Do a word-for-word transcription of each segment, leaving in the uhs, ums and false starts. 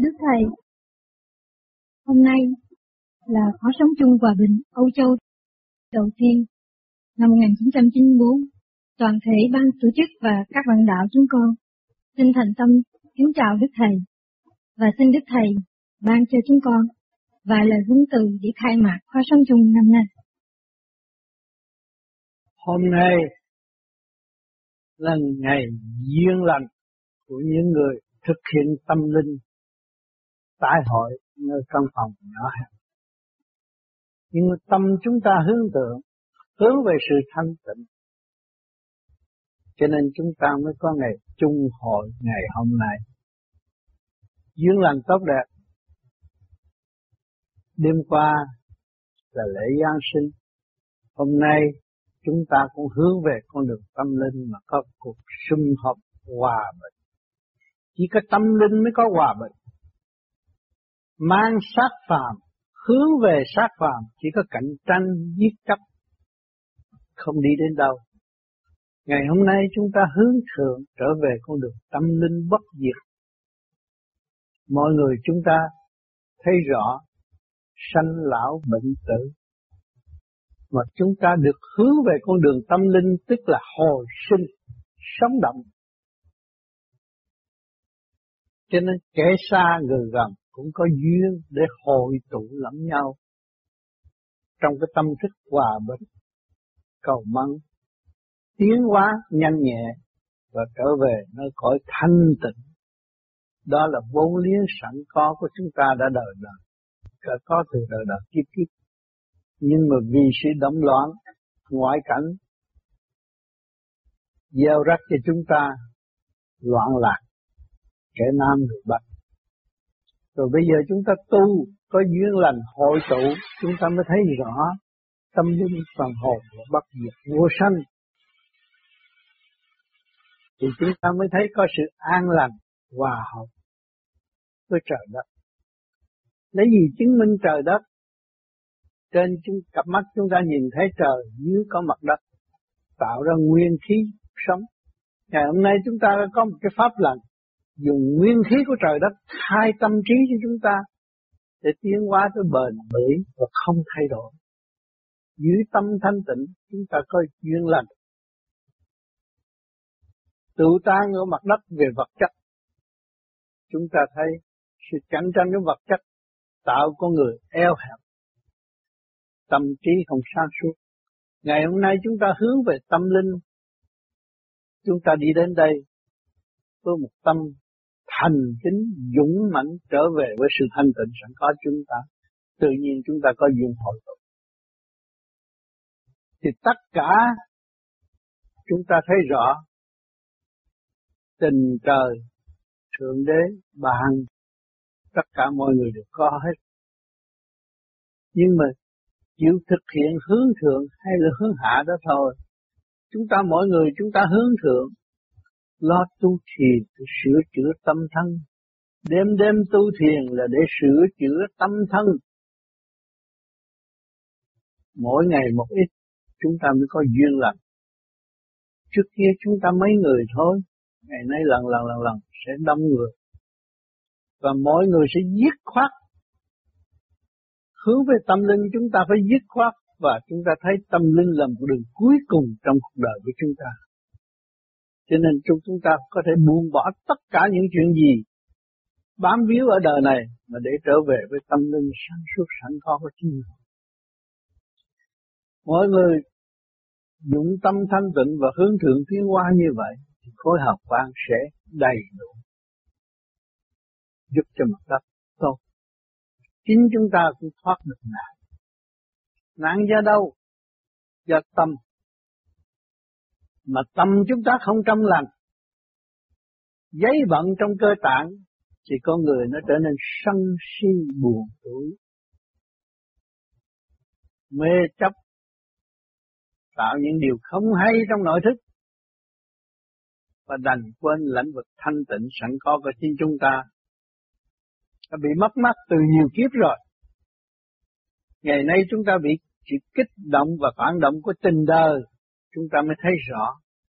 Đức Thầy, hôm nay là khóa sống chung hòa bình Âu Châu đầu tiên năm một nghìn chín trăm chín mươi tư. Toàn thể ban tổ chức và các bạn đạo chúng con xin thành tâm kính chào Đức Thầy và xin Đức Thầy ban cho chúng con vài lời huấn từ để khai mạc khóa sống chung năm nay. Hôm nay là ngày duyên lành của những người thực hiện tâm linh tái hội nơi căn phòng nhỏ hẹp. Nhưng tâm chúng ta hướng tượng, hướng về sự thanh tịnh. Cho nên chúng ta mới có ngày chung hội ngày hôm nay. Duyên lành tốt đẹp. Đêm qua là lễ Giáng sinh. Hôm nay chúng ta cũng hướng về con đường tâm linh mà có cuộc sum họp hòa bình. Chỉ có tâm linh mới có hòa bình. Mang sát phàm, hướng về sát phàm, chỉ có cạnh tranh, giết chấp, không đi đến đâu. Ngày hôm nay chúng ta hướng thượng trở về con đường tâm linh bất diệt. Mọi người chúng ta thấy rõ sanh lão bệnh tử, mà chúng ta được hướng về con đường tâm linh tức là hồi sinh, sống động. Cho nên kẻ xa người gần cũng có duyên để hội tụ lẫn nhau trong cái tâm thức hòa bình, cầu mong tiến hóa nhanh nhẹ và trở về nơi cõi thanh tịnh. Đó là vốn liếng sẵn có của chúng ta đã đời đời, đã có từ đời đời kiếp kiếp. Nhưng mà vì sự động loạn, ngoại cảnh gieo rắc cho chúng ta loạn lạc, kẻ nam người bắc. Rồi bây giờ chúng ta tu, có duyên lành hội tụ, chúng ta mới thấy rõ tâm linh phần hồn và bất diệt vô sanh. Thì chúng ta mới thấy có sự an lành, hòa hợp với trời đất. Lấy gì chứng minh trời đất? Trên chúng, cặp mắt chúng ta nhìn thấy trời, dưới có mặt đất, tạo ra nguyên khí sống. Ngày hôm nay chúng ta đã có một cái pháp lành, dùng nguyên khí của trời đất khai tâm trí cho chúng ta để tiến hóa tới bền bỉ và không thay đổi. Dưới tâm thanh tịnh chúng ta có duyên lành. Tự tan ở mặt đất về vật chất. Chúng ta thấy sự cạnh tranh với vật chất tạo con người eo hẹp, tâm trí không sáng suốt. Ngày hôm nay chúng ta hướng về tâm linh, chúng ta đi đến đây với một tâm thành kính, dũng mãnh trở về với sự thanh tịnh sẵn có chúng ta. Tự nhiên chúng ta có duyên hội tụ. Thì tất cả chúng ta thấy rõ tình trời, Thượng Đế, bạn, tất cả mọi người đều có hết. Nhưng mà chịu thực hiện hướng thượng hay là hướng hạ đó thôi. Chúng ta mỗi người chúng ta hướng thượng, lo tu thiền để sửa chữa tâm thân. Đêm đêm tu thiền là để sửa chữa tâm thân. Mỗi ngày một ít, chúng ta mới có duyên lành. Trước kia chúng ta mấy người thôi, ngày nay lần lần lần lần sẽ đông người. Và mỗi người sẽ dứt khoát. Hướng về tâm linh chúng ta phải dứt khoát, và chúng ta thấy tâm linh là một đường cuối cùng trong cuộc đời của chúng ta. Cho nên chúng ta có thể buông bỏ tất cả những chuyện gì bám víu ở đời này mà để trở về với tâm linh sáng suốt sẵn có của chính mình. Mỗi người dụng tâm thanh tịnh và hướng thượng tiến hóa như vậy thì khối hợp quang sẽ đầy đủ, giúp cho mặt đất tốt. Chính chúng ta cũng thoát được nạn. Nạn do đâu? Do tâm. Mà tâm chúng ta không trong lành, giấy bận trong cơ tạng, thì con người nó trở nên sân si buồn tủi, mê chấp, tạo những điều không hay trong nội thức, và đành quên lãnh vực thanh tịnh sẵn có của chính chúng ta. Đã bị mất mát từ nhiều kiếp rồi. Ngày nay chúng ta bị chỉ kích động và phản động của tình đời, chúng ta mới thấy rõ.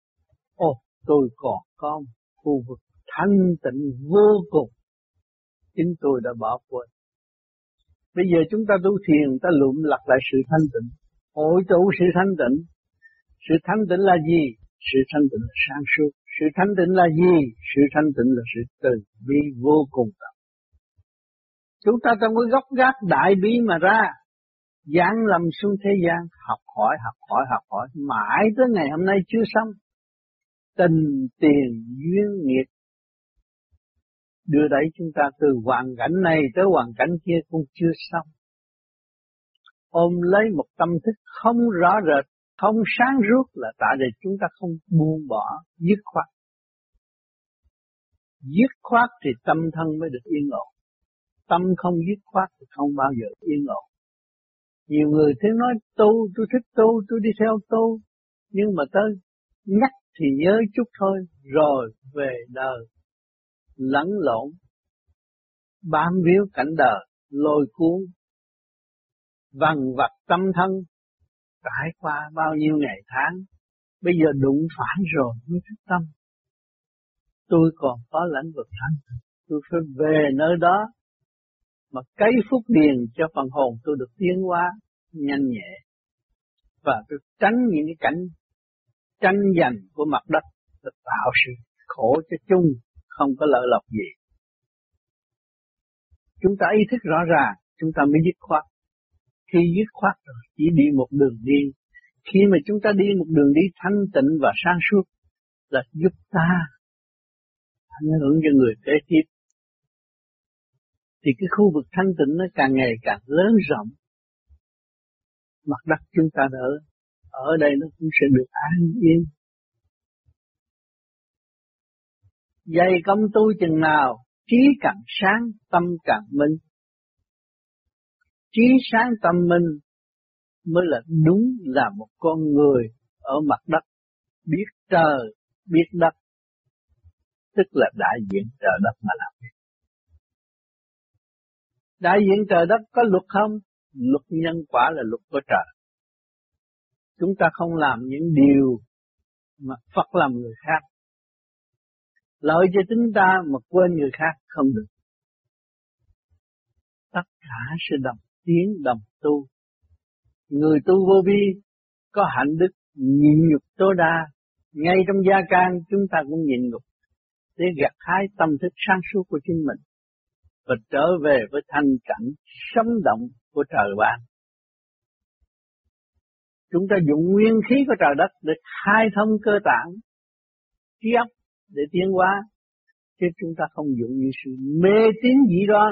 Ồ, tôi còn có khu vực thanh tịnh vô cùng. chính tôi đã bỏ quên. Bây giờ chúng ta tu thiền, ta lụm lặt lại sự thanh tịnh, hội tụ sự thanh tịnh. Sự thanh tịnh là gì? Sự thanh tịnh là sáng suốt. Sự thanh tịnh là gì? Sự thanh tịnh là sự từ bi vô cùng tận. Chúng ta trong cái gốc gác đại bí mà ra, giáng lâm xuống thế gian, học hỏi, học hỏi, học hỏi, mãi tới ngày hôm nay chưa xong. Tình, tiền, duyên, nghiệp đưa đẩy chúng ta từ hoàn cảnh này tới hoàn cảnh kia cũng chưa xong. Ôm lấy một tâm thức không rõ rệt, không sáng suốt là tại vì chúng ta không buông bỏ, dứt khoát. Dứt khoát thì tâm thân mới được yên ổn. Tâm không dứt khoát thì không bao giờ yên ổn. Nhiều người thấy nói tu, tôi thích tu, tôi đi theo tu, nhưng mà tới nhắc thì nhớ chút thôi, rồi về đời lẫn lộn, bám víu cảnh đời, lôi cuốn, vằn vặt tâm thân, trải qua bao nhiêu ngày tháng, bây giờ đụng phải rồi mới thức tâm. Tôi còn có lãnh vực thanh, tôi phải về nơi đó mà cấy phúc điền cho phần hồn tôi được tiến hóa nhanh nhẹ, và tôi tránh những cái cảnh tranh giành của mặt đất để tạo sự khổ cho chung, không có lợi lộc gì. Chúng ta ý thức rõ ràng, chúng ta mới dứt khoát. Khi dứt khoát rồi, chỉ đi một đường đi. Khi mà chúng ta đi một đường đi thanh tịnh và sáng suốt là giúp ta ảnh hưởng cho người kế tiếp. Thì cái khu vực thanh tịnh nó càng ngày càng lớn rộng. Mặt đất chúng ta đỡ, ở đây nó cũng sẽ được an yên. Dày công tu chừng nào, trí càng sáng, tâm càng minh. Trí sáng tâm minh mới là đúng là một con người ở mặt đất, biết trời, biết đất, tức là đại diện trời đất mà làm việc. Đại diện trời đất có luật không? Luật nhân quả là luật của trời. Chúng ta không làm những điều mà Phật làm người khác. Lợi cho chúng ta mà quên người khác không được. Tất cả sẽ đồng tiến đồng tu. Người tu vô vi có hạnh đức nhịn nhục tối đa. Ngay trong gia can chúng ta cũng nhịn nhục để gặt hái tâm thức sáng suốt của chính mình và trở về với thanh cảnh sống động của trời ban. Chúng ta dùng nguyên khí của trời đất để khai thông cơ tạng, trí óc để tiến hóa, chứ chúng ta không dùng những sự mê tín dị đoan.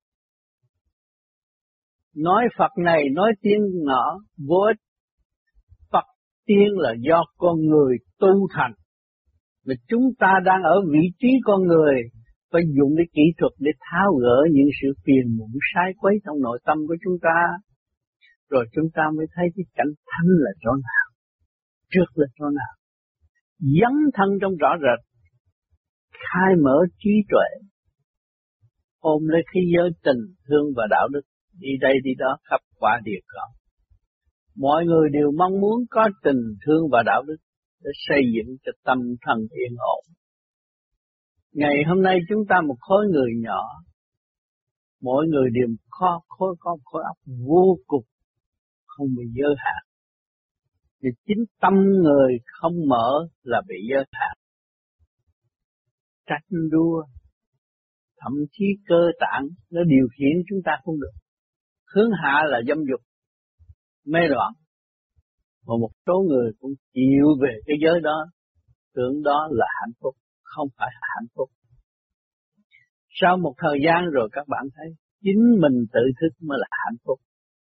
Nói Phật này, nói tiên nọ, vô ích. Phật tiên là do con người tu thành. Mà chúng ta đang ở vị trí con người, phải dùng cái kỹ thuật để tháo gỡ những sự phiền muộn sai quấy trong nội tâm của chúng ta. Rồi chúng ta mới thấy cái cảnh thanh là chỗ nào, trước là chỗ nào. Dấn thân trong rõ rệt, khai mở trí tuệ, ôm lấy khí giới tình, thương và đạo đức, đi đây đi đó khắp quả địa cầu. Mọi người đều mong muốn có tình thương và đạo đức để xây dựng cho tâm thần yên ổn. Ngày hôm nay chúng ta một khối người nhỏ, mỗi người đều có khối, có khối óc vô cùng, không bị giới hạn. Vì chính tâm người không mở là bị giới hạn. Tranh đua, thậm chí cơ tạng nó điều khiển chúng ta không được. Hướng hạ là dâm dục, mê loạn. Mà một số người cũng chịu về cái giới đó, tưởng đó là hạnh phúc, không phải hạnh phúc. Sau một thời gian rồi các bạn thấy, chính mình tự thức mới là hạnh phúc.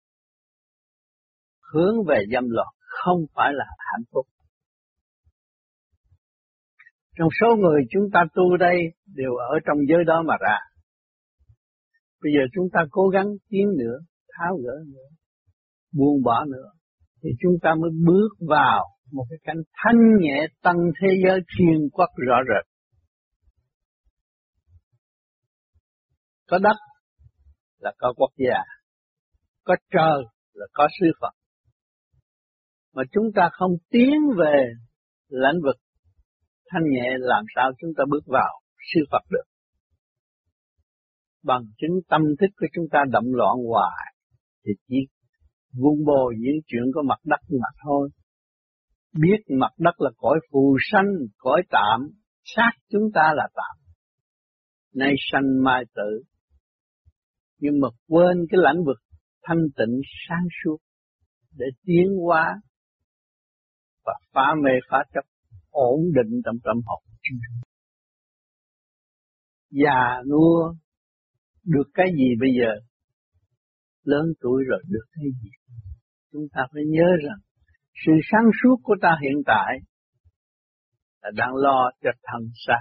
Hướng về dâm loạn không phải là hạnh phúc. Trong số người chúng ta tu đây đều ở trong giới đó mà ra. Bây giờ chúng ta cố gắng tiến nữa, tháo gỡ nữa, buông bỏ nữa, thì chúng ta mới bước vào một cái cảnh thanh nhẹ tăng thế giới thiên quốc rõ rệt. Có đất là có quốc gia, có trời là có sư Phật. Mà chúng ta không tiến về lãnh vực thanh nhẹ, làm sao chúng ta bước vào sư Phật được? bằng chính tâm thức của chúng ta đậm loạn hoài thì chỉ vun bồi những chuyện của mặt đất mà thôi. Biết mặt đất là cõi phù sanh, cõi tạm, xác chúng ta là tạm. Nay sanh mai tử. Nhưng mà quên cái lãnh vực thanh tịnh sáng suốt để tiến hóa và phá mê phá chấp, ổn định trong tâm hồn. Già nua được cái gì bây giờ? Lớn tuổi rồi được cái gì? Chúng ta phải nhớ rằng sự sáng suốt của ta hiện tại là đang lo cho thân xác.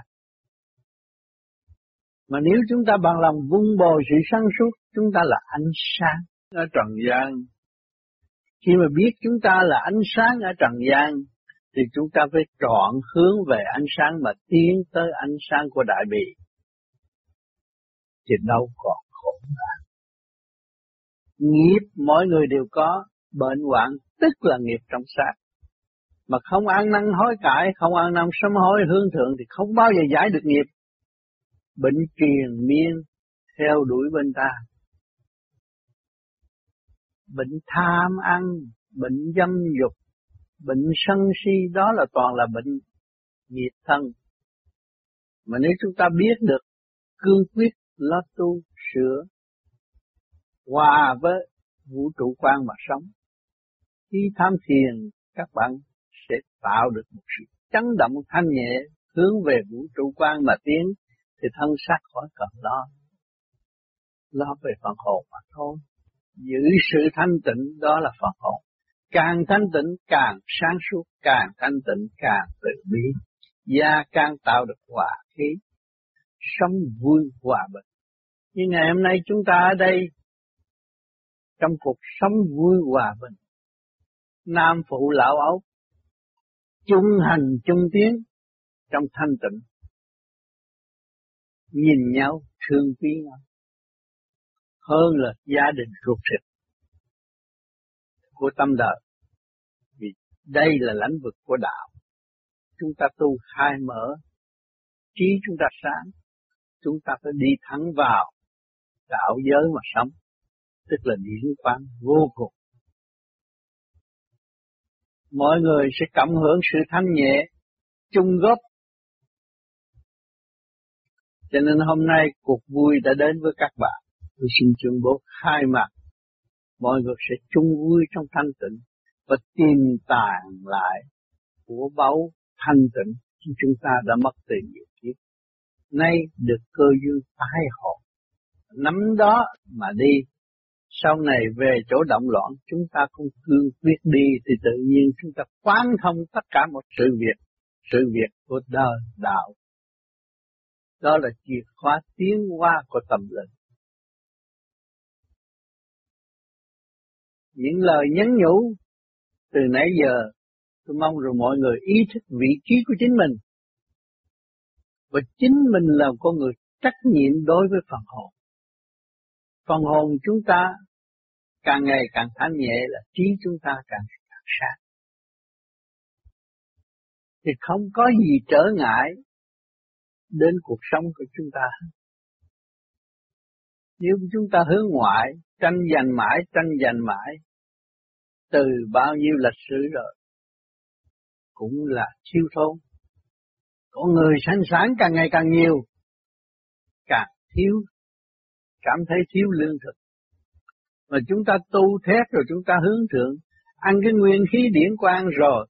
Mà nếu chúng ta bằng lòng vun bồi sự sáng suốt, chúng ta là ánh sáng ở trần gian. Khi mà biết chúng ta là ánh sáng ở trần gian, thì chúng ta phải chọn hướng về ánh sáng mà tiến tới ánh sáng của Đại Bi. Thì đâu còn khổ nạn. Nghiệp mỗi người đều có, bệnh hoạn tức là nghiệp trong xác. Mà không ăn năn hối cải, không ăn năn sám hối hướng thượng thì không bao giờ giải được nghiệp. Bệnh triền miên theo đuổi bên ta. Bệnh tham ăn, bệnh dâm dục, bệnh sân si, đó là toàn là bệnh nghiệp thân. Mà nếu chúng ta biết được cương quyết lo tu sửa, hòa với vũ trụ quan mà sống, khi tham thiền các bạn sẽ tạo được một sự chấn động thanh nhẹ hướng về vũ trụ quan mà tiến, thì thân xác khỏi cần lo, lo về phần hồn mà thôi. Giữ sự thanh tịnh đó là phần hồn. Càng thanh tịnh càng sáng suốt, càng thanh tịnh càng từ bi, và càng tạo được hòa khí, sống vui hòa bình. Như ngày hôm nay chúng ta ở đây, trong cuộc sống vui hòa bình, nam phụ lão ấu, chung hành chung tiến trong thanh tịnh, nhìn nhau thương quý nhau, hơn là gia đình ruột thịt của tâm đời. Vì đây là lãnh vực của đạo. Chúng ta tu khai mở, trí chúng ta sáng, chúng ta phải đi thẳng vào đạo giới mà sống, tức là điển quang vô cùng. Mọi người sẽ cảm hưởng sự thanh nhẹ, chung góp. Cho nên hôm nay cuộc vui đã đến với các bạn. Tôi xin tuyên bố khai mạc, mọi người sẽ chung vui trong thanh tịnh và tìm tàng lại của báu thanh tịnh khi chúng ta đã mất từ nhiều kiếp. Nay được cơ duyên tái hồn, nắm đó mà đi. Sau này về chỗ động loạn, chúng ta không cương quyết đi thì tự nhiên chúng ta quán thông tất cả một sự việc, sự việc của đời đạo. Đó là chìa khóa tiến hóa của tâm linh. Những lời nhắn nhủ từ nãy giờ, tôi mong rồi mọi người ý thức vị trí của chính mình. Và chính mình là con người trách nhiệm đối với phần hồn. Phần hồn chúng ta càng ngày càng thanh nhẹ là trí chúng ta càng ngày càng sáng. Thì không có gì trở ngại đến cuộc sống của chúng ta. Nếu chúng ta hướng ngoại, tranh giành mãi, tranh giành mãi, từ bao nhiêu lịch sử rồi, cũng là thiếu thốn. Con người sanh sản càng ngày càng nhiều, càng thiếu, cảm thấy thiếu lương thực. Mà chúng ta tu thét rồi chúng ta hướng thượng, ăn cái nguyên khí điển quang rồi,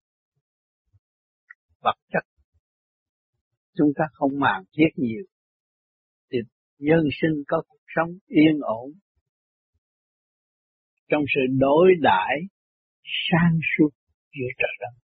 vật chất chúng ta không màng thiết nhiều, thì nhân sinh có cuộc sống yên ổn, trong sự đối đãi sáng suốt giữa trời đất.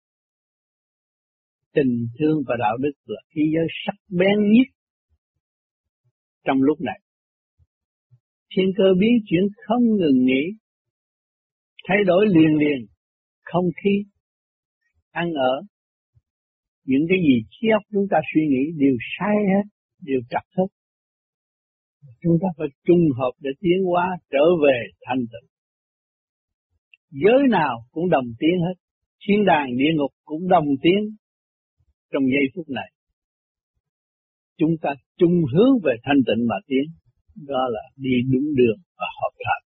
Tình thương và đạo đức là khí giới sắc bén nhất trong lúc này. Thiên cơ biến chuyển không ngừng nghỉ, thay đổi liền liền, không khí, ăn ở, những cái gì trí óc chúng ta suy nghĩ đều sai hết, đều trật hết. Chúng ta phải trung hợp để tiến hóa trở về thanh tịnh. Giới nào cũng đồng tiến hết, thiên đàng địa ngục cũng đồng tiến trong giây phút này. Chúng ta chung hướng về thanh tịnh mà tiến, đó là đi đúng đường và hợp thành.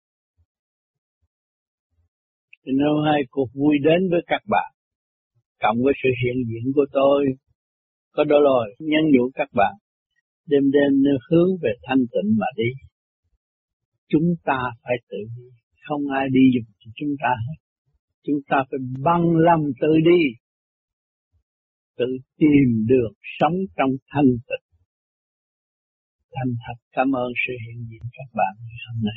Nên hôm nay cuộc vui đến với các bạn, cộng với sự hiện diện của tôi, có đôi lời nhắn nhủ các bạn, đêm đêm nên hướng về thanh tịnh mà đi. Chúng ta phải tự đi, không ai đi giùm cho chúng ta hết. Chúng ta phải bằng lòng tự đi, tự tìm đường sống trong thanh tịnh. Thành thật cảm ơn sự hiện diện các bạn ngày hôm nay.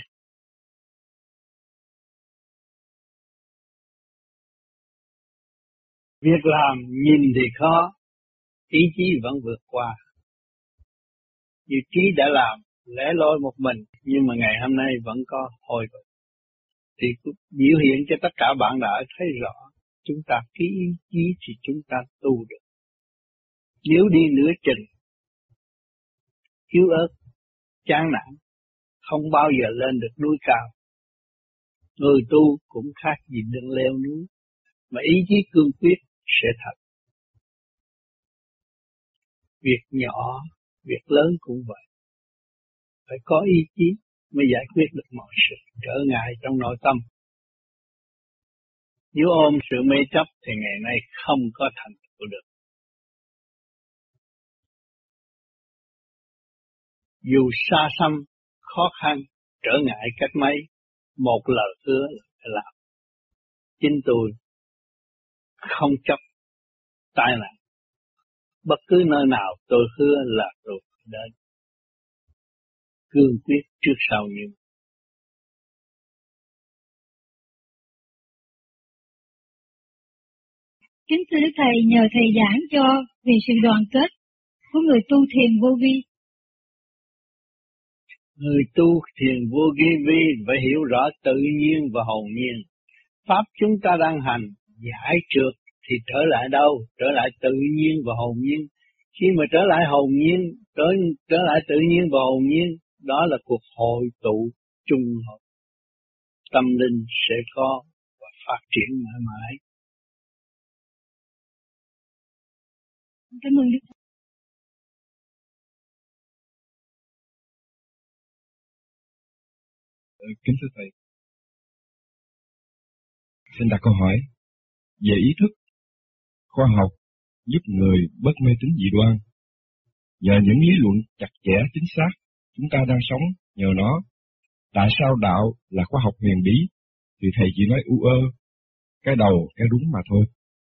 Việc làm nhìn thì khó, ý chí vẫn vượt qua. Như trí đã làm, lẻ loi một mình, nhưng mà ngày hôm nay vẫn có hồi rồi. Thì biểu hiện cho tất cả bạn đã thấy rõ, chúng ta ký ý chí thì chúng ta tu được. Nếu đi nửa chừng, yếu ớt, chán nản, không bao giờ lên được núi cao. Người tu cũng khác gì đừng leo núi, mà ý chí cương quyết sẽ thật. Việc nhỏ, việc lớn cũng vậy. Phải có ý chí mới giải quyết được mọi sự trở ngại trong nội tâm. Nếu ôm sự mê chấp thì ngày nay không có thành tựu được. Dù xa xăm, khó khăn, trở ngại cách mấy, một lời hứa là phải làm. Chính tôi không chấp tai nạn. Bất cứ nơi nào tôi hứa là tôi phải đến. Cương quyết trước sau như. Kính thưa Đức Thầy, nhờ Thầy giảng cho về sự đoàn kết của người tu thiền vô vi. Người tu thiền vô vi vi phải hiểu rõ tự nhiên và hồn nhiên. Pháp chúng ta đang hành, giải trượt thì trở lại đâu? Trở lại tự nhiên và hồn nhiên. Khi mà trở lại hồn nhiên, trở, trở lại tự nhiên và hồn nhiên, đó là cuộc hội tụ chung hợp. Tâm linh sẽ có và phát triển mãi mãi. Cảm ơn Đức Thầy. Kính thưa Thầy, xin đặt câu hỏi về ý thức. Khoa học giúp người bớt mê tín dị đoan. Nhờ những lý luận chặt chẽ chính xác, chúng ta đang sống nhờ nó. Tại sao đạo là khoa học huyền bí thì Thầy chỉ nói u ơ, cái đầu cái đúng mà thôi.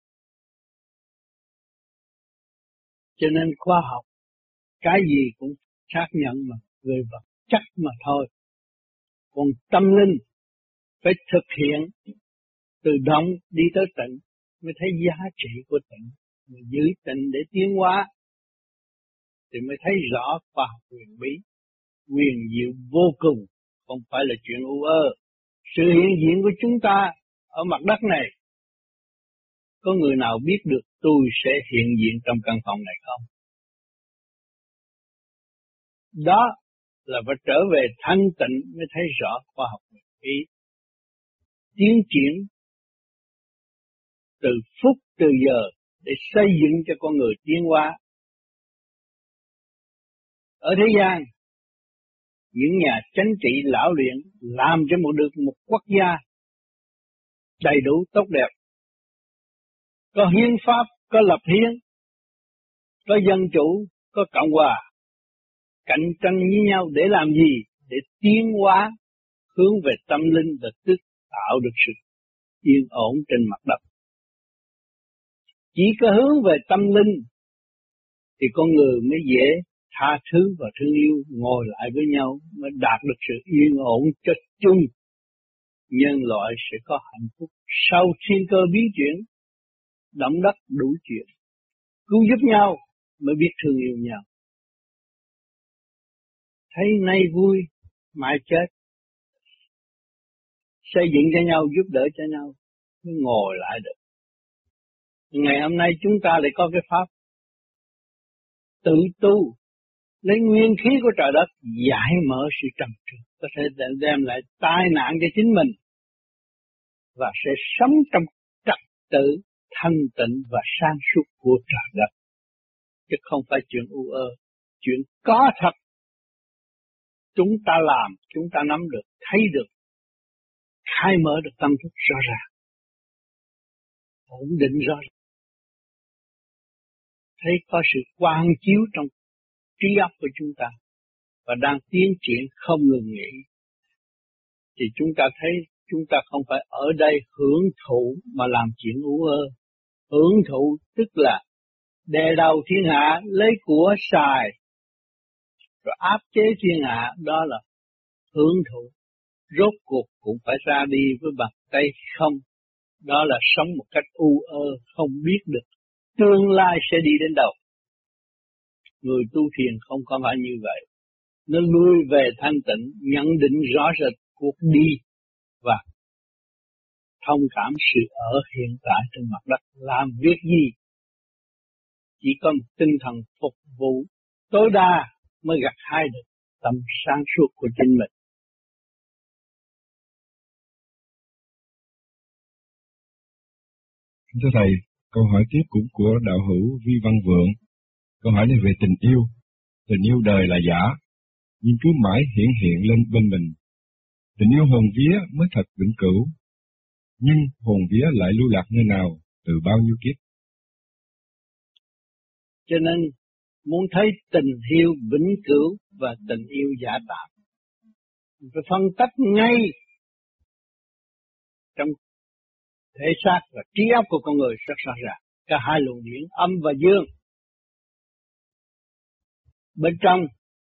Cho nên khoa học cái gì cũng xác nhận mà người vật chất mà thôi. Còn tâm linh phải thực hiện từ động đi tới tịnh mới thấy giá trị của tịnh, mới giữ tịnh để tiến hóa thì mới thấy rõ khoa học huyền bí, quyền diệu vô cùng, không phải là chuyện u ơ. Sự hiện diện của chúng ta ở mặt đất này, có người nào biết được tôi sẽ hiện diện trong căn phòng này không? Đó là phải trở về thanh tịnh mới thấy rõ khoa học huyền bí. Tiến triển từ phút từ giờ để xây dựng cho con người tiến hóa. Ở thế gian, những nhà chánh trị lão luyện làm cho một được một quốc gia đầy đủ tốt đẹp. Có hiến pháp, có lập hiến, có dân chủ, có cộng hòa. Cạnh tranh với nhau để làm gì? Để tiến hóa hướng về tâm linh và tức tạo được sự yên ổn trên mặt đất. Chỉ có hướng về tâm linh thì con người mới dễ tha thứ và thương yêu, ngồi lại với nhau mới đạt được sự yên ổn cho chung. Nhân loại sẽ có hạnh phúc sau thiên cơ biến chuyển, động đất đủ chuyện, cứu giúp nhau mới biết thương yêu nhau. Thấy nay vui, mai chết, xây dựng cho nhau, giúp đỡ cho nhau, mới ngồi lại được. Ngày hôm nay chúng ta lại có cái pháp tự tu, lấy nguyên khí của trời đất giải mở sự trầm trượt, có thể đem lại tai nạn cho chính mình và sẽ sống trong trật tự thanh tịnh và sáng suốt của trời đất, chứ không phải chuyện u ơ, chuyện có thật. chúng ta làm, chúng ta nắm được, thấy được, khai mở được tâm thức rõ ràng, ổn định rõ ràng. Thấy có sự quang chiếu trong trí óc của chúng ta và đang tiến triển không ngừng nghỉ. Thì chúng ta thấy chúng ta không phải ở đây hưởng thụ mà làm chuyện u ơ. Hưởng thụ tức là đè đầu thiên hạ, lấy của xài, rồi áp chế thiên hạ, đó là hưởng thụ. Rốt cuộc cũng phải ra đi với bàn tay không. Đó là sống một cách u ơ, không biết được tương lai sẽ đi đến đâu. Người tu thiền không có phải như vậy. Nó lui về thanh tịnh, nhận định rõ rệt cuộc đi và thông cảm sự ở hiện tại trên mặt đất. Làm việc gì chỉ có một tinh thần phục vụ tối đa mới gặt hái được tâm sáng suốt của chính mình. Thưa Thầy, câu hỏi tiếp cũng của đạo hữu Vi Văn Vượng. Câu hỏi này về tình yêu. Tình yêu đời là giả, nhưng cứ mãi hiển hiện lên bên mình. Tình yêu hồn vía mới thật vĩnh cửu, nhưng hồn vía lại lưu lạc nơi nào từ bao nhiêu kiếp. Cho nên muốn thấy tình yêu vĩnh cửu và tình yêu giả tạm, phải phân tách ngay trong thể xác và trí óc của con người rất rõ ràng. Cả hai luồng điển âm và dương. Bên trong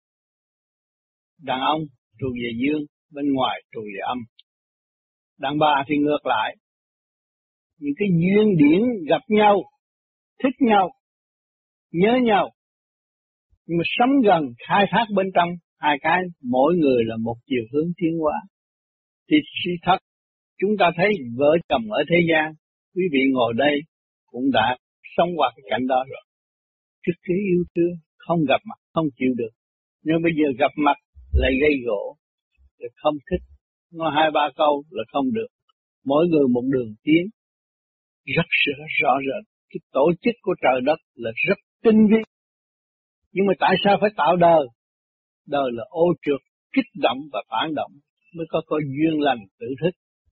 đàn ông thuộc về dương, bên ngoài thuộc về âm. Đàn bà thì ngược lại. Những cái duyên điển gặp nhau, thích nhau, nhớ nhau, nhưng mà sống gần, khai thác bên trong, hai cái mỗi người là một chiều hướng tiến hóa. Thì sự thật chúng ta thấy vợ chồng ở thế gian, quý vị ngồi đây cũng đã sống qua cái cảnh đó rồi. Trước khi yêu thương, không gặp mặt, không chịu được. Nhưng bây giờ gặp mặt lại gây gỗ, lại không thích. Nói hai ba câu là không được. Mỗi người một đường tiến, rất rõ rệt. Cái tổ chức của trời đất là rất tinh vi. Nhưng mà tại sao phải tạo đời? Đời là ô trượt, kích động và phản động, mới có có duyên lành tự thức.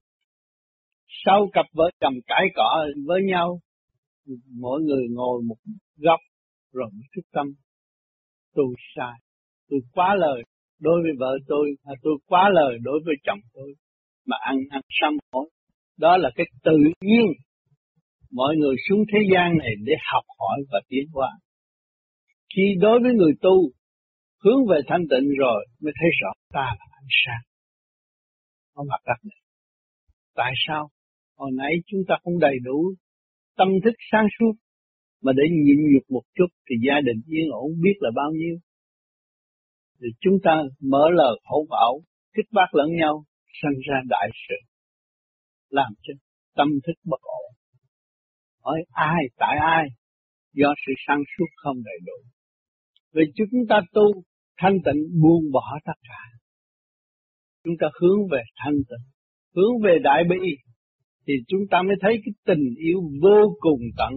Sau cặp vợ chồng cãi cọ với nhau, mỗi người ngồi một góc rồi mới thức tâm. Tôi sai, tôi quá lời đối với vợ tôi, hay tôi quá lời đối với chồng tôi, mà ăn ăn sám hối. Đó là cái tự nhiên mọi người xuống thế gian này để học hỏi và tiến hóa. Khi đối với người tu hướng về thanh tịnh rồi mới thấy rõ ta là ánh sáng có mặt đất này. Tại sao hồi nãy chúng ta không đầy đủ tâm thức sáng suốt mà để nhịn nhục một chút thì gia đình yên ổn biết là bao nhiêu? Thì chúng ta mở lời hổ bảo, kích bác lẫn nhau, sanh ra đại sự, làm cho tâm thức bất ổn. Hỏi ai, tại ai? Do sự sáng suốt không đầy đủ. Vì chúng ta tu thanh tịnh buông bỏ tất cả. Chúng ta hướng về thanh tịnh, hướng về đại bi, thì chúng ta mới thấy cái tình yêu vô cùng tận.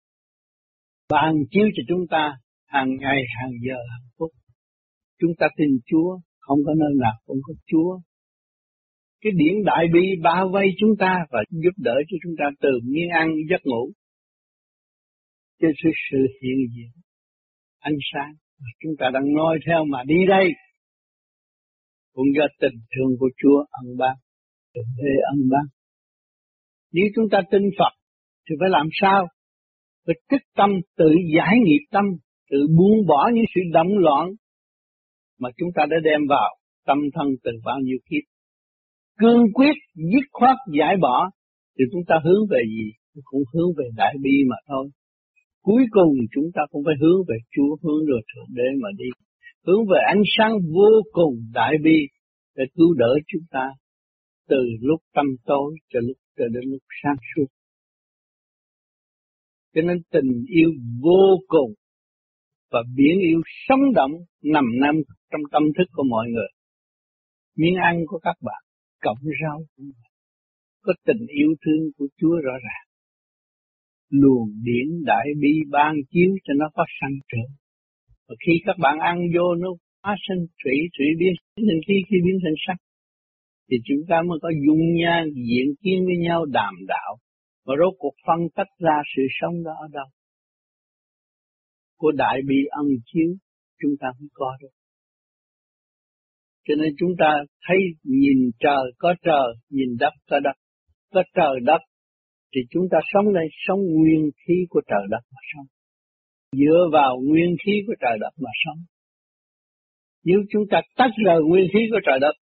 Ban chiếu cho chúng ta hàng ngày, hàng giờ, hàng phút. Chúng ta tin Chúa, không có nơi nào không có Chúa. Cái điển đại bi bao vây chúng ta và giúp đỡ cho chúng ta từ miếng ăn giấc ngủ. Cho sự, sự hiện diện, ánh sáng mà chúng ta đang nói theo mà đi đây. Cũng do tình thương của Chúa ân ban, tình thế ân ban. Nếu chúng ta tin Phật thì phải làm sao? Phải tích tâm, tự giải nghiệp tâm, tự buông bỏ những sự động loạn mà chúng ta đã đem vào tâm thân từ bao nhiêu kiếp. Cương quyết, dứt khoát giải bỏ thì chúng ta hướng về gì? Cũng hướng về đại bi mà thôi. Cuối cùng chúng ta cũng phải hướng về Chúa, hướng về Thượng Đế mà đi. Hướng về ánh sáng vô cùng đại bi để cứu đỡ chúng ta từ lúc tăm tối cho lúc cho đến lúc sáng suốt. Cho nên tình yêu vô cùng và biển yêu sống động nằm nằm trong tâm thức của mọi người. Miếng ăn của các bạn, cọng rau của bạn, có tình yêu thương của Chúa rõ ràng. Luồng điển đại bi ban chiếu cho nó có sanh trưởng. Và khi các bạn ăn vô nó hóa sinh thủy, thủy biến thành khí, khí biến thành sắc. Thì chúng ta mới có dung nhan diện kiến với nhau đàm đạo. Và rốt cuộc phân tách ra sự sống đó ở đâu. Của đại bi ân chiếu chúng ta mới có được. Cho nên chúng ta thấy nhìn trời có trời, nhìn đất có đất. Có trời đất thì chúng ta sống đây, sống nguyên khí của trời đất mà sống. Dựa vào nguyên khí của trời đất mà sống. Nếu chúng ta tách rời nguyên khí của trời đất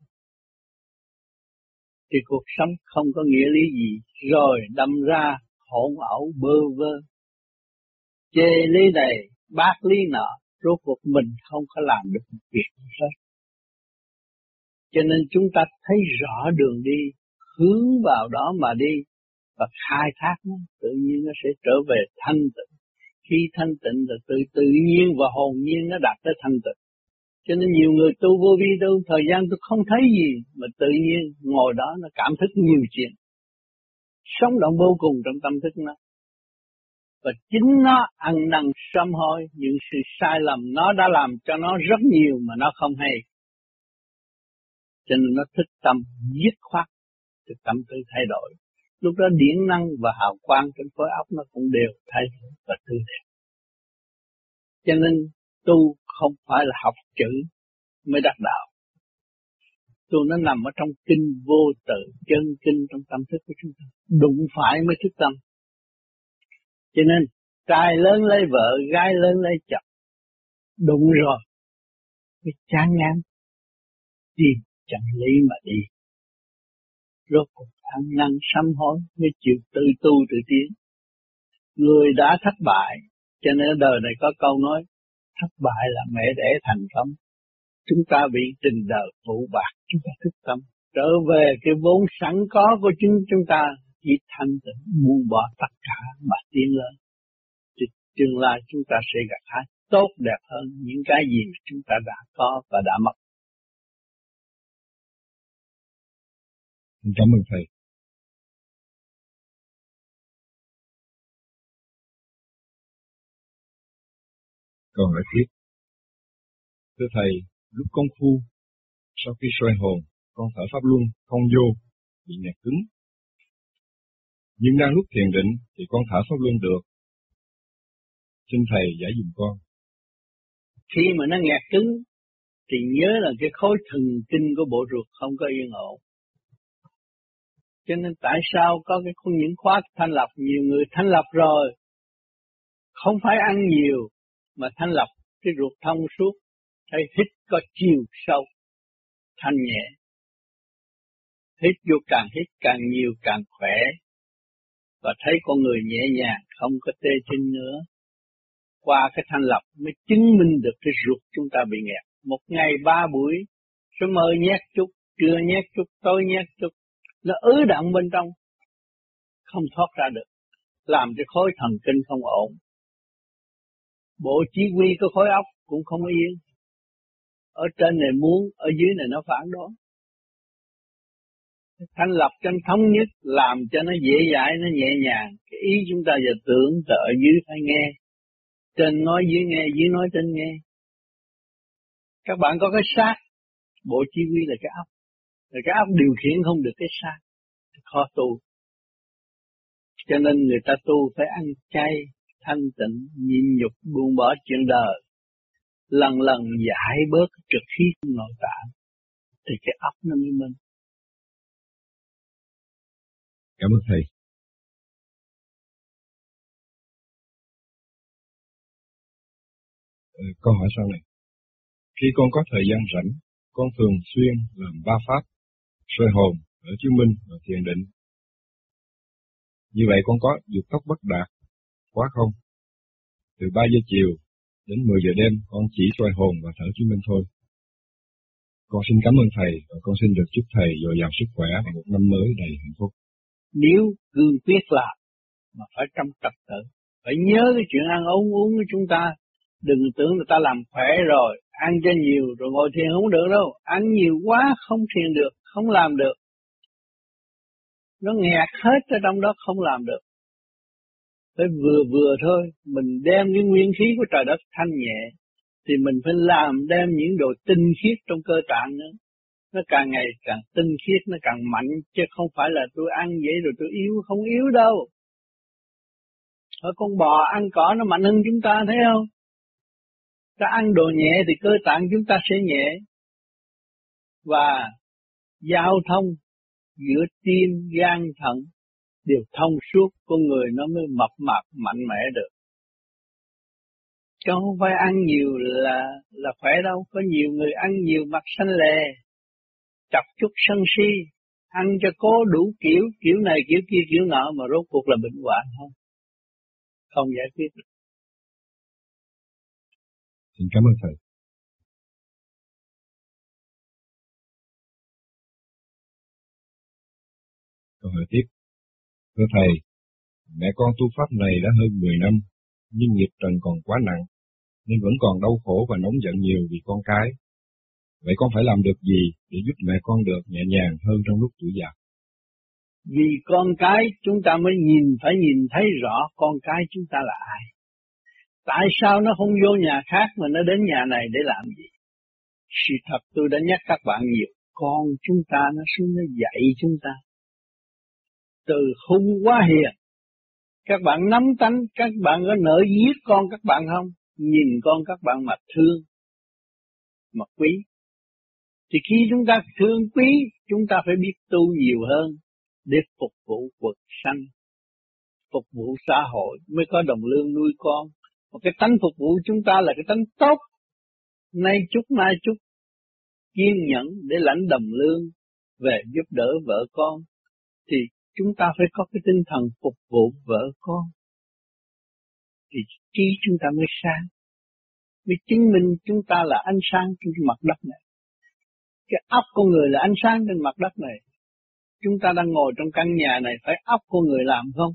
thì cuộc sống không có nghĩa lý gì, rồi đâm ra hỗn ẩu bơ vơ. Chê lý này, bác lý nọ, rốt cuộc mình không có làm được một việc gì hết. Cho nên chúng ta thấy rõ đường đi, hướng vào đó mà đi, và khai thác nó, tự nhiên nó sẽ trở về thanh tịnh. Khi thanh tịnh là tự tự nhiên và hồn nhiên nó đạt tới thanh tịnh. Cho nên nhiều người tu vô vi tu, thời gian tôi không thấy gì, mà tự nhiên ngồi đó nó cảm thức nhiều chuyện. Sống động vô cùng trong tâm thức nó. Và chính nó ăn năn sám hối những sự sai lầm nó đã làm cho nó rất nhiều mà nó không hay. Cho nên nó thức tâm, dứt khoát, thì tâm tư thay đổi. Lúc đó điển năng và hào quang trên khối óc nó cũng đều thay đổi và tươi đẹp. Cho nên tu không phải là học chữ mới đắc đạo. Tu nó nằm ở trong kinh vô tự, chân kinh trong tâm thức của chúng ta. Đụng phải mới thức tâm. Cho nên trai lớn lấy vợ, gái lớn lấy chồng. Đụng rồi mới chán ngán, tìm chân lý mà đi. Rốt cuộc ăn năn sám hối mới chịu tự tu tự tiến. Người đã thất bại, cho nên đời này có câu nói, thất bại là mẹ đẻ thành công. Chúng ta bị tình đời phụ bạc, chúng ta thức tâm, trở về cái vốn sẵn có của chính chúng ta, chỉ thanh tịnh buông bỏ tất cả mà tiến lên. Thì tương lai chúng ta sẽ gặt hái tốt đẹp hơn những cái gì mà chúng ta đã có và đã mất. Cảm ơn Thầy. Câu hỏi tiếp. Thưa Thầy, lúc công phu, sau khi soi hồn, con thở pháp luân không vô, bị nghẹt cứng. Nhưng đang lúc thiền định thì con thở pháp luân được. Xin Thầy giải dùm con. Khi mà nó nghẹt cứng, thì nhớ là cái khối thần kinh của bộ ruột không có yên ổn. Cho nên tại sao có cái những khóa thanh lọc, nhiều người thanh lọc rồi, không phải ăn nhiều, mà thanh lọc cái ruột thông suốt, thấy hít có chiều sâu, thanh nhẹ. Hít vô càng hít càng nhiều càng khỏe, và thấy con người nhẹ nhàng, không có tê chân nữa. Qua cái thanh lọc mới chứng minh được cái ruột chúng ta bị nghẹt. Một ngày ba buổi, sớm mơ nhét chút, trưa nhét chút, tối nhét chút, nó ứ đọng bên trong, không thoát ra được, làm cho khối thần kinh không ổn. Bộ chỉ huy của khối óc cũng không yên. Ở trên này muốn, ở dưới này nó phản đối. Thanh lập cho nó thống nhất, làm cho nó dễ dãi, nó nhẹ nhàng. Cái ý chúng ta giờ tưởng, từ ở dưới phải nghe. Trên nói dưới nghe, dưới nói trên nghe. Các bạn có cái xác, bộ chỉ huy là cái óc. Rồi cái óc điều khiển không được cái xác, khó tu. Cho nên người ta tu phải ăn chay, thanh tịnh, nhịn nhục, buông bỏ chuyện đời. Lần lần giải bớt trực khí nội tạng, thì cái óc nó mới minh. Cảm ơn Thầy. Ờ, câu hỏi sau này. Khi con có thời gian rảnh, con thường xuyên làm ba pháp, soi hồn, ở chứng minh và thiền định. Như vậy con có dục tốc bất đạt quá không? Từ ba giờ chiều đến mười giờ đêm con chỉ soi hồn và thở chứng minh thôi. Con xin cảm ơn Thầy và con xin được chúc Thầy dồi dào sức khỏe và một năm mới đầy hạnh phúc. Nếu cương quyết làm mà phải trong trật tự, phải nhớ cái chuyện ăn uống uống của chúng ta. Đừng tưởng người ta làm khỏe rồi, ăn cho nhiều rồi ngồi thiền không được đâu. Ăn nhiều quá không thiền được, không làm được. Nó nghẹt hết ở trong đó, không làm được. Phải vừa vừa thôi, mình đem cái nguyên khí của trời đất thanh nhẹ, thì mình phải làm đem những đồ tinh khiết trong cơ tạng nữa. Nó càng ngày càng tinh khiết, nó càng mạnh, chứ không phải là tôi ăn vậy rồi tôi yếu, không yếu đâu. Ở con bò ăn cỏ nó mạnh hơn chúng ta, thấy không? Ta ăn đồ nhẹ thì cơ tạng chúng ta sẽ nhẹ. Và giao thông giữa tim, gan, thận đều thông suốt, con người nó mới mập mạp mạnh mẽ được. Chứ không phải ăn nhiều là là khỏe đâu. Có nhiều người ăn nhiều mặt xanh lè, chọc chút sân si, ăn cho cố đủ kiểu, kiểu này kiểu kia kiểu nọ mà rốt cuộc là bệnh hoạn không, không giải quyết được. Xin cảm ơn thầy. Câu hỏi tiếp. Thưa thầy, mẹ con tu pháp này đã hơn mười năm, nhưng nghiệp trần còn quá nặng, nên vẫn còn đau khổ và nóng giận nhiều vì con cái. Vậy con phải làm được gì để giúp mẹ con được nhẹ nhàng hơn trong lúc tuổi già? Vì con cái chúng ta mới nhìn, phải nhìn thấy rõ con cái chúng ta là ai. Tại sao nó không vô nhà khác mà nó đến nhà này để làm gì? Sự thật tôi đã nhắc các bạn nhiều, con chúng ta nó xuống nó dạy chúng ta. Từ hung quá hiền. Các bạn nắm tánh, các bạn có nỡ giết con các bạn không? Nhìn con các bạn mà thương, mà quý. Thì khi chúng ta thương quý, chúng ta phải biết tu nhiều hơn để phục vụ cuộc sanh, phục vụ xã hội mới có đồng lương nuôi con. Một cái tánh phục vụ chúng ta là cái tánh tốt, nay chút mai chút, kiên nhẫn để lãnh đồng lương về giúp đỡ vợ con, thì chúng ta phải có cái tinh thần phục vụ vợ con, thì trí chúng ta mới sáng, mới chứng minh chúng ta là ánh sáng trên mặt đất này. Cái óc con người là ánh sáng trên mặt đất này. Chúng ta đang ngồi trong căn nhà này, phải óc con người làm không?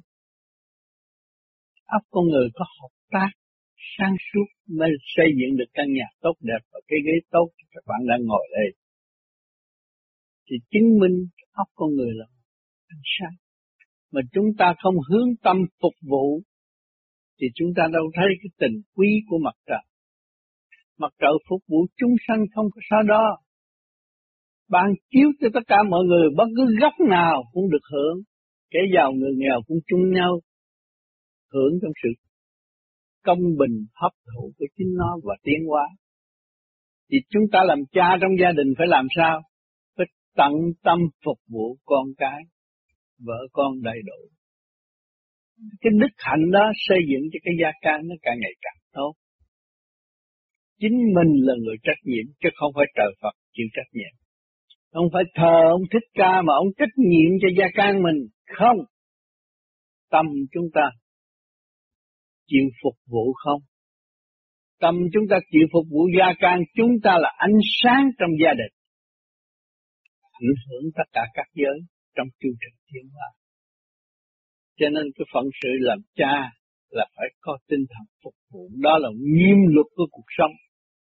Óc con người có hợp tác, sáng suốt mới xây dựng được căn nhà tốt đẹp và cái ghế tốt các bạn đang ngồi đây. Thì chứng minh óc con người là ánh sáng. Mà chúng ta không hướng tâm phục vụ thì chúng ta đâu thấy cái tình quý của mặt trời. Mặt trời phục vụ chúng sanh không có sao đó. Ban chiếu cho tất cả mọi người, bất cứ góc nào cũng được hưởng. Kẻ giàu người nghèo cũng chung nhau hưởng trong sự công bình hấp thụ của chính nó và tiến hóa. Thì chúng ta làm cha trong gia đình phải làm sao? Phải tận tâm phục vụ con cái, vợ con đầy đủ. Cái đức hạnh đó xây dựng cho cái gia can nó càng ngày càng tốt. Chính mình là người trách nhiệm, chứ không phải trời Phật chịu trách nhiệm. Không phải thờ ông Thích Ca mà ông trách nhiệm cho gia can mình. Không. Tâm chúng ta chịu phục vụ không? Tâm chúng ta chịu phục vụ gia can, chúng ta là ánh sáng trong gia đình. Ảnh hưởng tất cả các giới trong chương trình tiến hóa. Cho nên cái phận sự làm cha là phải có tinh thần phục vụ. Đó là nghiêm luật của cuộc sống.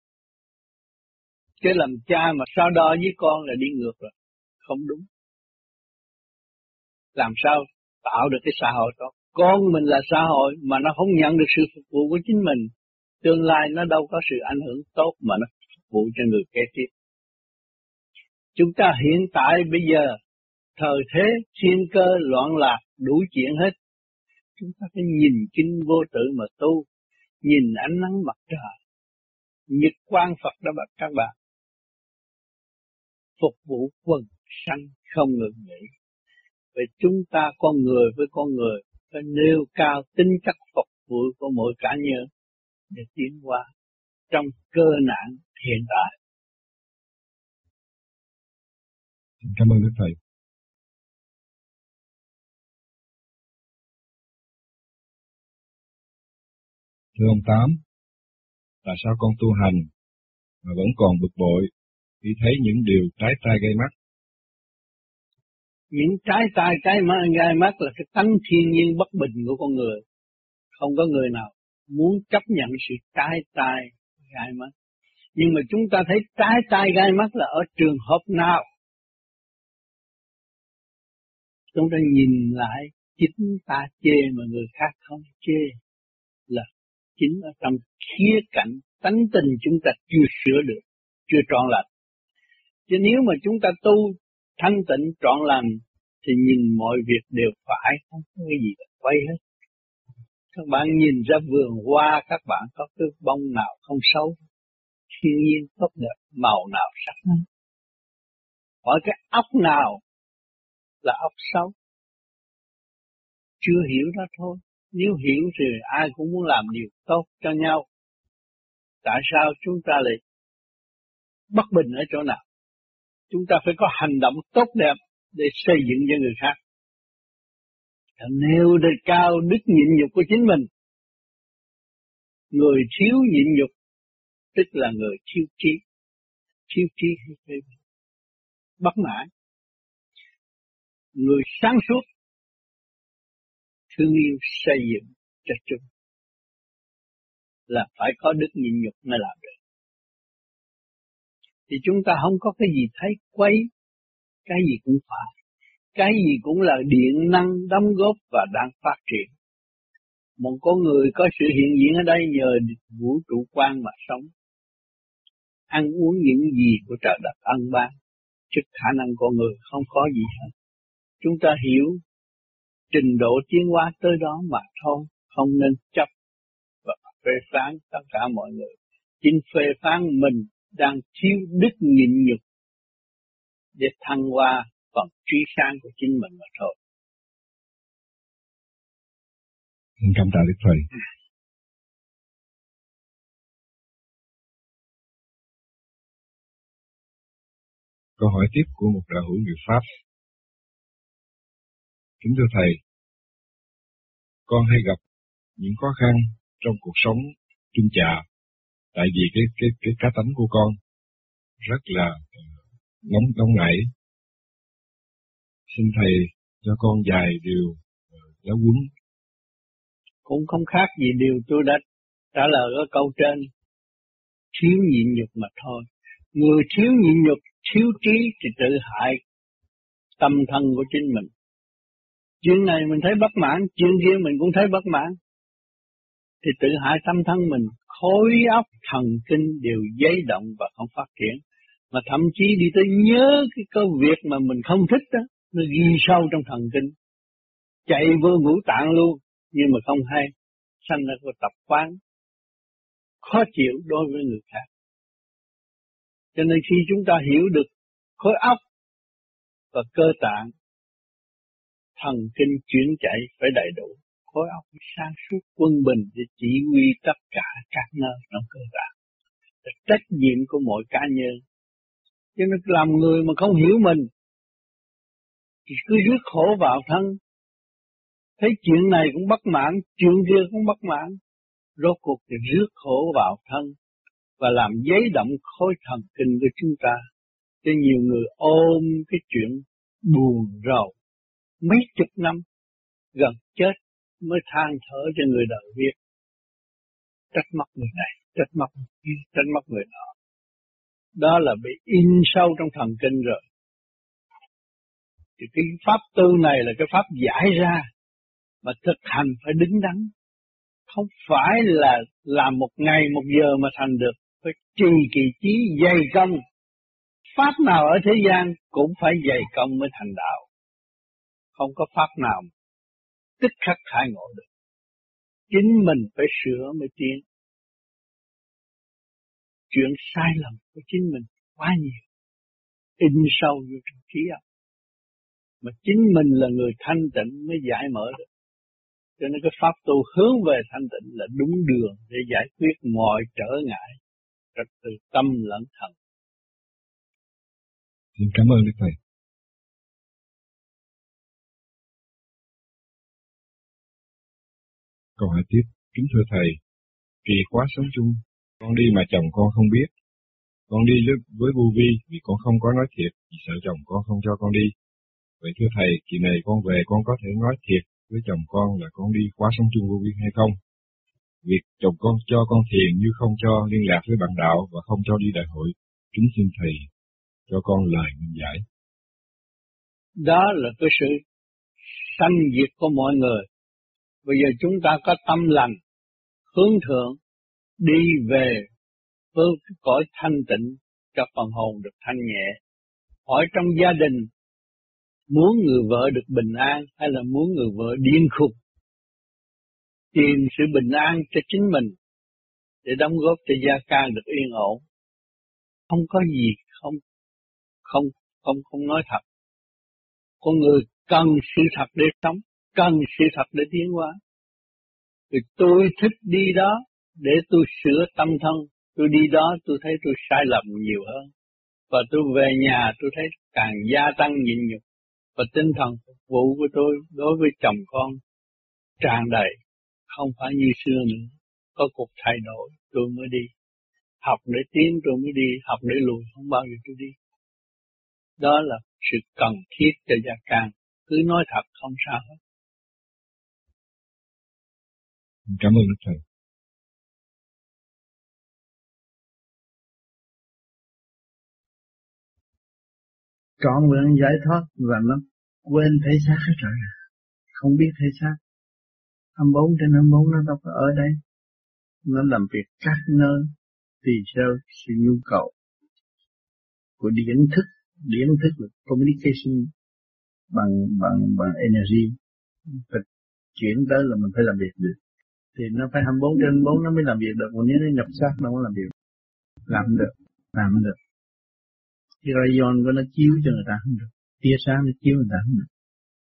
Chứ làm cha mà so đo với con là đi ngược rồi. Không đúng. Làm sao tạo được cái xã hội đó? Con mình là xã hội mà nó không nhận được sự phục vụ của chính mình, tương lai nó đâu có sự ảnh hưởng tốt mà nó phục vụ cho người kế tiếp. Chúng ta hiện tại bây giờ, thời thế, thiên cơ, loạn lạc, đủ chuyện hết. Chúng ta phải nhìn kinh vô tự mà tu, nhìn ánh nắng mặt trời, nhật quang Phật đã bạch các bạn. Phục vụ quần sanh không ngừng nghỉ. Vậy chúng ta con người với con người phải nêu cao tính chất phục vụ của mỗi cá nhân để tiến hóa trong cơ nạn hiện tại. Cảm ơn Đức Thầy. Thưa ông Tám, tại sao con tu hành mà vẫn còn bực bội khi thấy những điều trái tai gây mắt? Những trái tai cái mắt gai mắt là cái tánh thiên nhiên bất bình của con người. Không có người nào muốn chấp nhận sự trái tai gai mắt. Nhưng mà chúng ta thấy trái tai gai mắt là ở trường hợp nào? Chúng ta nhìn lại chính ta chê mà người khác không chê, là chính ở trong khía cạnh tánh tình chúng ta chưa sửa được, chưa trọn lành. Chứ nếu mà chúng ta tu thanh tịnh trọn lành thì nhìn mọi việc đều phải, không có cái gì là quay hết. Các bạn nhìn ra vườn hoa, các bạn có cái bông nào không xấu, thiên nhiên tốt đẹp, màu nào sắc hơn. Hỏi cái óc nào là óc xấu? Chưa hiểu đó thôi. Nếu hiểu thì ai cũng muốn làm điều tốt cho nhau. Tại sao chúng ta lại bất bình ở chỗ nào? Chúng ta phải có hành động tốt đẹp để xây dựng cho người khác. Nêu đề cao đức nhịn nhục của chính mình. Người thiếu nhịn nhục tức là người thiếu trí. Thiếu trí hay phê bình, bất mãn. Người sáng suốt thương yêu xây dựng cho chúng là phải có đức nhịn nhục mới làm được. Thì chúng ta không có cái gì thấy quấy, cái gì cũng phải, cái gì cũng là điện năng đóng góp và đang phát triển. Một con người có sự hiện diện ở đây nhờ vũ trụ quan mà sống. Ăn uống những gì của trời đất ân ban, chứ khả năng con người không có gì hết. Chúng ta hiểu trình độ tiến hóa tới đó mà thôi, không nên chấp và phê phán tất cả mọi người. Chính phê phán mình đang thiếu đức nhịn nhục để thăng hoa phần trí sáng của chính mình mà thôi. Xin cảm tạ Đức Thầy. Câu hỏi tiếp của một đạo hữu người Pháp. Kính thưa Thầy, con hay gặp những khó khăn trong cuộc sống chung chạ, tại vì cái cái cái cá tánh của con rất là nóng nóng nảy. Xin Thầy cho con vài điều giáo huấn. Cũng không khác gì điều tôi đã trả lời ở câu trên, thiếu nhịn nhục mà thôi. Người thiếu nhịn nhục, thiếu trí thì tự hại tâm thân của chính mình. Chuyện này mình thấy bất mãn, chuyện kia mình cũng thấy bất mãn, thì tự hại tâm thân mình, khối óc thần kinh đều giấy động và không phát triển. Mà thậm chí đi tới nhớ cái câu việc mà mình không thích đó, nó ghi sâu trong thần kinh, chạy vô ngũ tạng luôn, nhưng mà không hay, sanh ra cái tập quán khó chịu đối với người khác. Cho nên khi chúng ta hiểu được khối óc và cơ tạng, thần kinh chuyển chạy phải đầy đủ, khối óc sáng suốt quân bình để chỉ huy tất cả các nơi trong cơ tạng. Là trách nhiệm của mỗi cá nhân. Cho nên làm người mà không hiểu mình thì cứ rước khổ vào thân. Thấy chuyện này cũng bất mãn, chuyện kia cũng bất mãn, rốt cuộc thì rước khổ vào thân và làm giấy động khối thần kinh của chúng ta. Cho nhiều người ôm cái chuyện buồn rầu mấy chục năm, gần chết mới than thở cho người đời biết. Trách móc người này, trách móc người kia, trách móc người nọ. Đó là bị in sâu trong thần kinh rồi. Thì cái pháp tu này là cái pháp giải ra, mà thực hành phải đứng đắn. Không phải là làm một ngày một giờ mà thành được, phải trì kỳ chí dày công. Pháp nào ở thế gian cũng phải dày công mới thành đạo. Không có pháp nào tức khắc khai ngộ được. Chính mình phải sửa mới tiến. Chuyện sai lầm của chính mình quá nhiều, in sâu vô trong trí óc. Mà chính mình là người thanh tịnh mới giải mở được. Cho nên cái pháp tu hướng về thanh tịnh là đúng đường để giải quyết mọi trở ngại trật tự tâm lẫn thần. Xin cảm ơn Đức Thầy. Câu hỏi tiếp. Kính thưa Thầy, kỳ khóa sống chung, con đi mà chồng con không biết. Con đi với vô vi vì con không có nói thiệt, vì sợ chồng con không cho con đi. Vậy thưa Thầy, kỳ này con về con có thể nói thiệt với chồng con là con đi khóa sống chung vô vi hay không? Việc chồng con cho con thiền như không cho liên lạc với bạn đạo và không cho đi đại hội. Kính xin Thầy cho con lời minh giải. Đó là cái sự sanh diệt của mọi người. Bây giờ chúng ta có tâm lành, hướng thượng, đi về với cái cõi thanh tịnh cho phần hồn được thanh nhẹ. Hỏi trong gia đình muốn người vợ được bình an hay là muốn người vợ điên khùng? Tìm sự bình an cho chính mình để đóng góp cho gia can được yên ổn. Không có gì không không không không nói thật. Con người cần sự thật để sống, cần sự thật để tiến hóa. Vì tôi thích đi đó để tôi sửa tâm thân, tôi đi đó tôi thấy tôi sai lầm nhiều hơn. Và tôi về nhà tôi thấy càng gia tăng nhịn nhục. Và tinh thần phục vụ của tôi đối với chồng con tràn đầy, không phải như xưa nữa. Có cuộc thay đổi tôi mới đi. Học để tiến tôi mới đi, học để lùi không bao giờ tôi đi. Đó là sự cần thiết cho gia can. Cứ nói thật không sao hết. Cảm ơn Đức Thầy. Trọn vẹn giải thoát và nó quên thể xác hết rồi. Không biết thể xác. hai mươi bốn trên hai mươi bốn nó đâu có ở đây. Nó làm việc các nơi tùy theo sự nhu cầu của điển thức. Điển thức là communication bằng bằng bằng energy. Phải chuyển tới là mình phải làm việc được. Thì nó phải hai mươi bốn trên hai mươi bốn nó mới làm việc được. Còn nếu nó nhập xác nó không làm việc. Làm được, làm được. Cái rayon của nó chiếu cho người ta không được. Tia sáng nó chiếu người ta không được.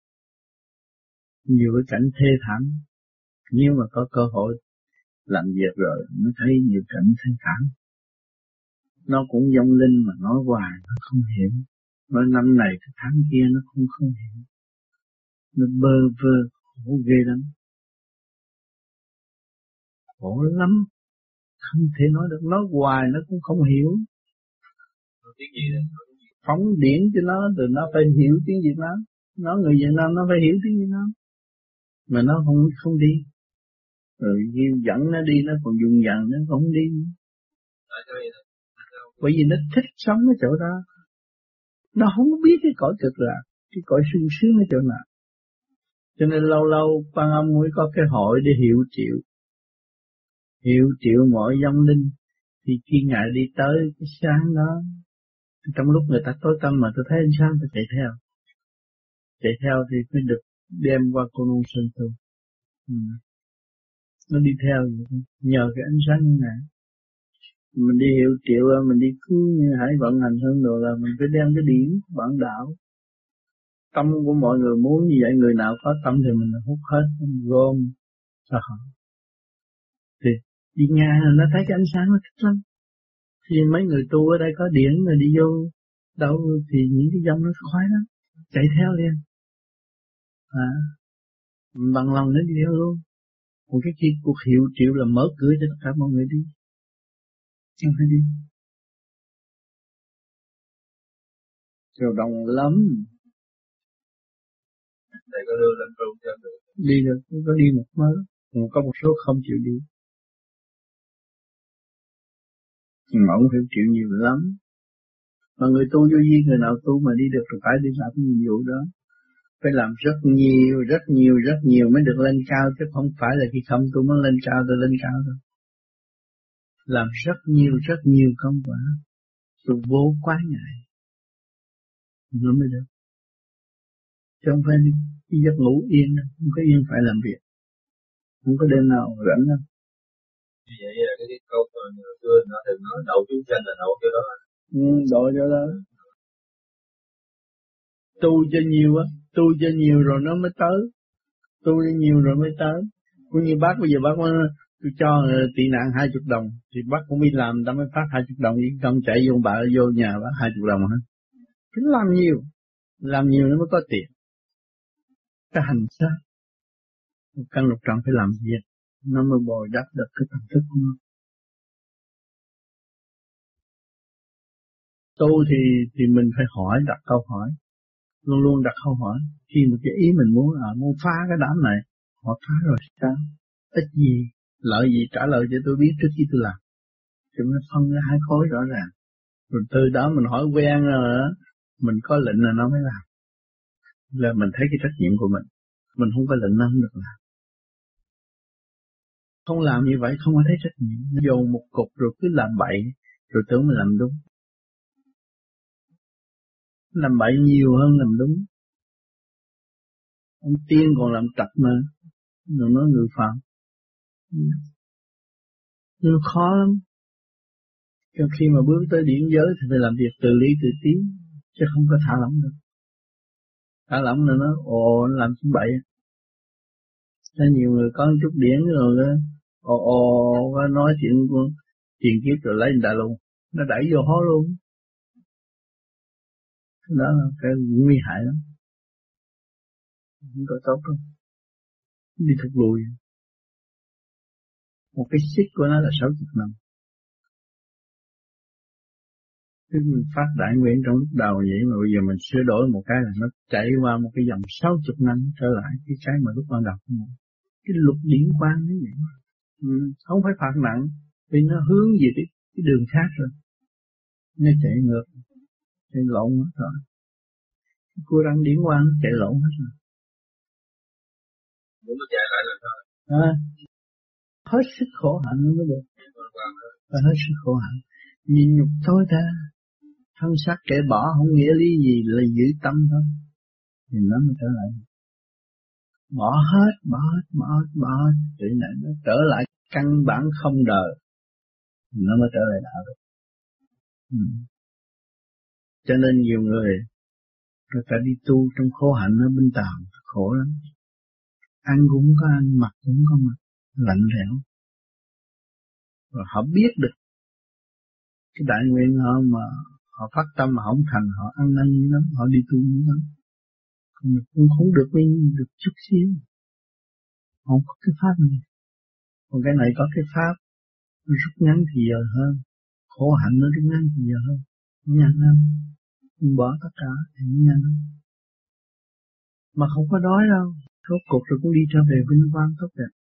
Nhiều cái cảnh thê thảm. Nếu mà có cơ hội làm việc rồi nó thấy nhiều cảnh thê thảm. Nó cũng vong linh mà nói hoài nó không hiểu. Nói năm này tháng kia nó cũng không hiểu. Nó bơ vơ khổ ghê lắm. Khổ lắm. Không thể nói được. Nói hoài nó cũng không hiểu. Phóng điển cho nó từ nó phải hiểu tiếng Việt Nam. Nó người Việt Nam nó phải hiểu tiếng Việt Nam. Mà nó không không đi. Rồi dẫn nó đi nó còn dùng dằn nó không đi. Bởi vì nó thích sống ở chỗ đó. Nó không biết cái cõi cực lạc, cái cõi sung sướng ở chỗ nào. Cho nên lâu lâu Quan Âm mới có cái hội để hiệu triệu. Hiệu triệu mọi vong linh. Thì khi Ngài đi tới cái sáng đó, trong lúc người ta tối tăm mà tôi thấy ánh sáng tôi chạy theo. Chạy theo thì mới được đem qua Cô Nông Sơn Tu. Ừ. Nó đi theo nhờ cái ánh sáng như này. Mình đi hiệu triệu, mình đi cứu như Hải vận hành hơn rồi là mình phải đem cái điển bản đạo. Tâm của mọi người muốn như vậy, người nào có tâm thì mình hút hết, mình gom sao hả? Thì đi ngang nó thấy cái ánh sáng nó thích lắm. Thì mấy người tu ở đây có điển rồi đi vô đâu thì những cái dòng nó khoái lắm, chạy theo liền. À, bằng lòng nó đi theo luôn. Còn cái khi cuộc hiệu triệu là mở cửa cho tất cả mọi người đi. Không phải đi. Chiều đồng lắm. Thầy có đưa lên trung cho được. Đi được, có đi một mớ. Còn có một số không chịu đi. Mà cũng phải chịu nhiều lắm. Mà người tu vô vi, người nào tu mà đi được thì phải đi làm cái nhiệm vụ đó. Phải làm rất nhiều, rất nhiều, rất nhiều mới được lên cao. Chứ không phải là khi không tôi muốn lên cao tôi lên cao đâu. Làm rất nhiều, rất nhiều công quả. Tôi vô quá ngại. Nó mới được. Chứ không phải đi giấc ngủ yên đâu. Không có yên phải làm việc. Không có đêm nào rảnh đâu. Như vậy là cái, cái câu mà người xưa nó thường nói đầu chúng sanh là đầu cho đó. Ừ, độ cho đó. Tu cho nhiều á. Tu cho nhiều rồi nó mới tới. Tu cho nhiều rồi mới tới. Cũng như bác bây giờ bác nói, tôi cho tị nạn hai chục đồng. Thì bác cũng đi làm, ta mới phát hai chục đồng. Không chạy vô bà vô nhà bác hai chục đồng hả? Cứ làm nhiều. Làm nhiều nó mới có tiền. Cái hành xác. Một căn lục trần phải làm việc. Nó mới bồi đắp được cái tâm thức của nó. Tu thì thì mình phải hỏi, đặt câu hỏi. Luôn luôn đặt câu hỏi. Khi mà cái ý mình muốn là muốn phá cái đám này, họ phá rồi sao? Ít gì, lợi gì trả lời cho tôi biết trước khi tôi làm. Chúng nó phân ra hai khối rõ ràng. Rồi từ đó mình hỏi quen rồi đó, mình có lệnh là nó mới làm. Là mình thấy cái trách nhiệm của mình. Mình không có lệnh nó không được làm. Không làm như vậy không có thấy trách nhiệm. Dồn một cục rồi cứ làm bậy, rồi tưởng mình làm đúng. Làm bậy nhiều hơn làm đúng. Ông tiên còn làm trật mà, rồi nói người phạm. Nhưng khó lắm. Cho khi mà bước tới điển giới thì phải làm việc tự lý tự tiến, chứ không có thả lỏng được. Thả lỏng là nó ồ nó làm chuyện bậy. Cho nhiều người có một chút điển rồi đó, ồ ồ nói chuyện tiền kiếp rồi lấy người ta luôn, nó đẩy vô hố luôn. Đó là cái nguy hại lắm, không có tốt đâu, đi thụt lùi. Một cái xích của nó là sáu chục năm. Khi mình phát đại nguyện trong lúc đầu vậy mà bây giờ mình sửa đổi một cái là nó chạy qua một cái dòng sáu chục năm trở lại cái cái mà lúc ban đầu. Cái luật điển quang như vậy. Ừ, không phải phạt nặng vì nó hướng về cái, cái đường khác rồi. Nó chạy ngược, chạy lộn hết rồi. Cô đang điển quang chạy lộn hết rồi. Muốn nó chạy lại là sao? À, hết sức khổ hạnh mới được. Và hết sức khổ hạnh. Nhìn nhục tối ta, thân xác kẻ bỏ không nghĩa lý gì là giữ tâm thôi. Thì nó mới trở lại. Bỏ hết, bỏ hết, bỏ hết, bỏ hết. Thì nó trở lại căn bản không đời. Thì nó mới trở lại đạo được. Ừ. Cho nên nhiều người, người ta đi tu trong khổ hạnh ở bên tàu, khổ lắm. Ăn cũng có ăn, mặc cũng có mặc, lạnh lẽo. Rồi họ biết được cái đại nguyện họ mà họ phát tâm mà không thành, họ ăn năn như lắm, họ đi tu như lắm. Mình cũng không được bao nhiêu, được chút xíu. Không có cái pháp này. Còn cái này có cái pháp, nó rút ngắn thì giờ hơn. Khổ hạnh nó rút ngắn thì giờ hơn. Nhanh hơn. Mình bỏ tất cả thì nó nhanh hơn. Mà không có đói đâu. Rốt cuộc rồi cũng đi trở về vinh quang tốt đẹp.